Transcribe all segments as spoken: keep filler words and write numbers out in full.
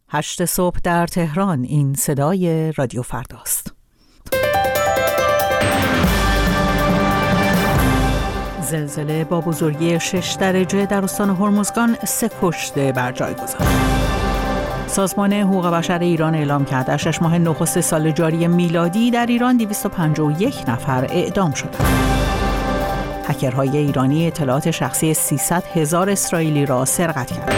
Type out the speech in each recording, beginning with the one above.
هشت صبح در تهران. این صدای رادیو فرداست. زلزله با بزرگی شش درجه در استان هرمزگان سه کشته بر جای گذاشت. سازمان حقوق بشر ایران اعلام کرد در شش ماه نخست سال جاری میلادی در ایران دویست و پنجاه و یک نفر اعدام شدند. هکرهای ایرانی اطلاعات شخصی سیصد هزار اسرائیلی را سرقت کردند.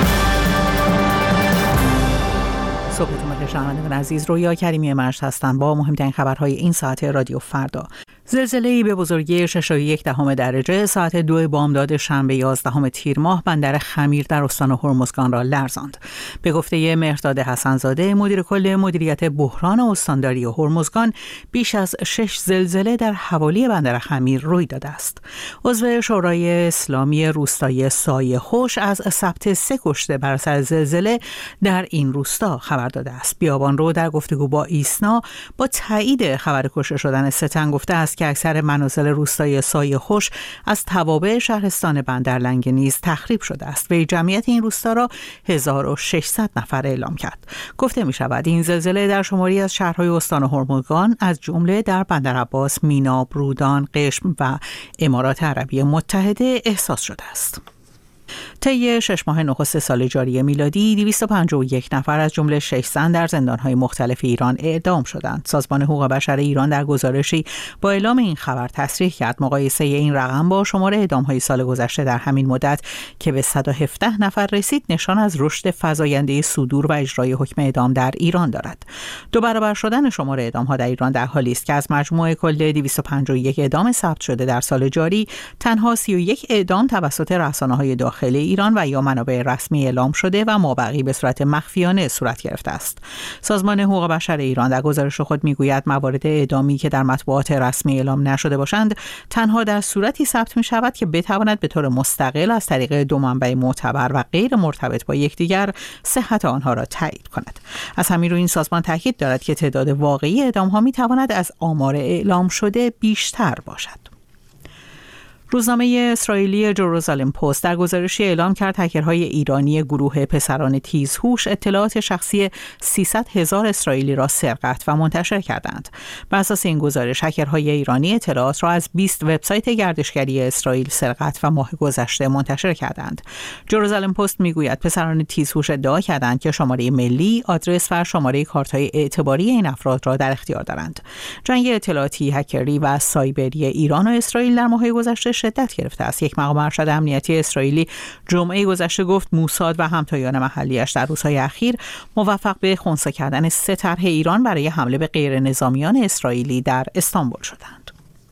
صبحتون بخیر شنوندگان عزیز، رویا کریمی مشت هستند با مهمترین خبرهای این ساعت رادیو فردا. زلزله‌ای به بزرگی شش و یک دهم درجه ساعت دو بامداد شنبه یازدهم تیر ماه بندر خمیر در استان هرمزگان را لرزاند. به گفته مهرداد حسن‌زاده، مدیر کل مدیریت بحران استانداری هرمزگان، بیش از شش زلزله در حوالی بندر خمیر روی داده است. عضو شورای اسلامی روستایی سایه خوش از ثبت سه کشته بر اثر زلزله در این روستا خبر داده است. بیابانرو در گفتگو با ایسنا با تایید خبر کشته شدن سه تن گفته است که اکثر منازل روستای سایه خوش از توابع شهرستان بندرلنگ نیز تخریب شده است. وی جمعیت این روستا را هزار و ششصد نفر اعلام کرد. گفته می شود این زلزله در شماری از شهرهای استان هرمزگان از جمله در بندرعباس، مینا، رودان، قشم و امارات عربی متحده احساس شده است. طی شش ماه نخست سال جاری میلادی دویست و پنجاه و یک نفر از جمله شش زن در زندان‌های مختلف ایران اعدام شدند. سازمان حقوق بشر ایران در گزارشی با اعلام این خبر تصریح کرد مقایسه این رقم با شمار اعدام‌های سال گذشته در همین مدت که به صد و هفده نفر رسید نشان از رشد فزاینده صدور و اجرای حکم اعدام در ایران دارد. دو برابر شدن شمار اعدام‌ها در ایران در حالی است که از مجموع کل دویست و پنجاه و یک اعدام ثبت شده در سال جاری تنها سی و یک اعدام توسط رسانه‌های داخلی ایران و یا منابع رسمی اعلام شده و مابقی به صورت مخفیانه صورت گرفته است. سازمان حقوق بشر ایران در گزارش خود میگوید موارد اعدامی که در مطبوعات رسمی اعلام نشده باشند تنها در صورتی ثبت می شود که بتواند به طور مستقل از طریق دو منبع معتبر و غیر مرتبط با یکدیگر صحت آنها را تایید کند. از همین رو این سازمان تاکید دارد که تعداد واقعی اعدام ها می تواند از آمار اعلام شده بیشتر باشد. روزنامه اسرائیلی جروزالم پست در گزارشی اعلام کرد هکرهای ایرانی گروه پسران تیزهوش اطلاعات شخصی سیصد هزار اسرائیلی را سرقت و منتشر کردند. بر اساس این گزارش هکرهای ایرانی اطلاعات را از بیست وبسایت گردشگری اسرائیل سرقت و ماه گذشته منتشر کردند. جروزالم پست میگوید پسران تیزهوش ادعا کردند که شماره ملی، آدرس و شماره کارت‌های اعتباری این افراد را در اختیار دارند. جنگ اطلاعاتی، هکری و سایبری ایران و اسرائیل در ماه گذشته شدت گرفته است. یک مقام ارشد امنیتی اسرائیلی جمعه گذشته گفت موساد و همتایان محلیش در روزهای اخیر موفق به خنثی کردن سه طرح ایران برای حمله به غیر نظامیان اسرائیلی در استانبول شدند.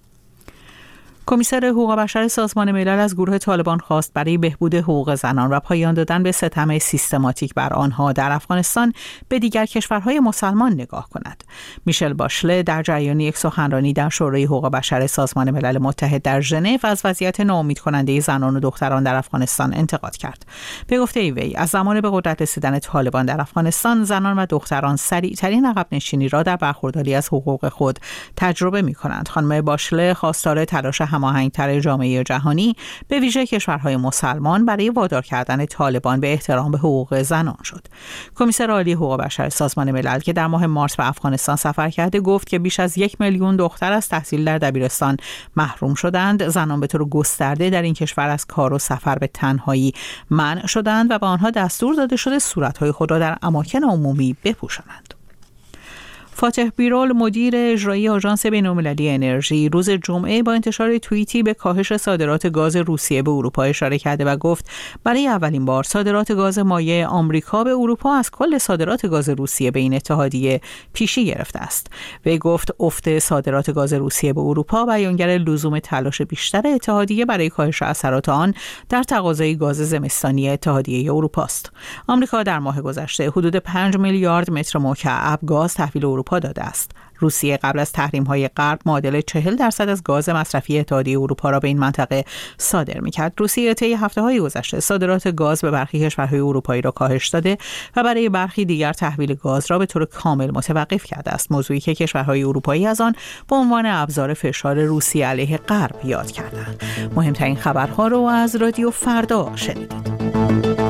کمیسر حقوق بشر سازمان ملل از گروه طالبان خواست برای بهبود حقوق زنان و پایان دادن به ستم سیستماتیک بر آنها در افغانستان به دیگر کشورهای مسلمان نگاه کند. میشل باشله در جریان یک سخنرانی در شورای حقوق بشر سازمان ملل متحد در ژنو از وضعیت ناامیدکننده زنان و دختران در افغانستان انتقاد کرد. به گفته وی از زمان به قدرت رسیدن طالبان در افغانستان زنان و دختران سریعترین عقب نشینی را در برخورداری از حقوق خود تجربه می‌کنند. خانم باشله خواستار تلاش هماهنگ‌تر جامعه جهانی به ویژه کشورهای مسلمان برای وادار کردن طالبان به احترام به حقوق زنان شد. کمیسر عالی حقوق بشر سازمان ملل که در ماه مارس به افغانستان سفر کرده گفت که بیش از یک میلیون دختر از تحصیل در دبیرستان محروم شدند. زنان به طور گسترده در این کشور از کار و سفر به تنهایی منع شدند و به آنها دستور داده شده صورت‌های خود را در اماکن عمومی بپوشانند. فاتح بیرول مدیر اجرایی آژانس بین‌المللی انرژی روز جمعه با انتشار توییتی به کاهش صادرات گاز روسیه به اروپا اشاره کرده و گفت برای اولین بار صادرات گاز مایع آمریکا به اروپا از کل صادرات گاز روسیه به این اتحادیه پیشی گرفته است. وی گفت افت صادرات گاز روسیه به اروپا بیانگر لزوم تلاش بیشتر اتحادیه برای کاهش اثرات آن در تقاضای گاز زمستانی اتحادیه اروپا است. آمریکا در ماه گذشته حدود پنج میلیارد متر مکعب گاز تحویل اروپا داده است. روسیه قبل از تحریم‌های غرب معادل چهل درصد از گاز مصرفی اتحادیه اروپا را به این منطقه صادر می‌کرد. روسیه طی هفته‌های گذشته صادرات گاز به برخی کشورهای اروپایی را کاهش داده و برای برخی دیگر تحویل گاز را به طور کامل متوقف کرده است، موضوعی که کشورهای اروپایی از آن به عنوان ابزار فشار روسیه علیه غرب یاد کردند. مهمترین خبرها رو از رادیو فردا شنیدید.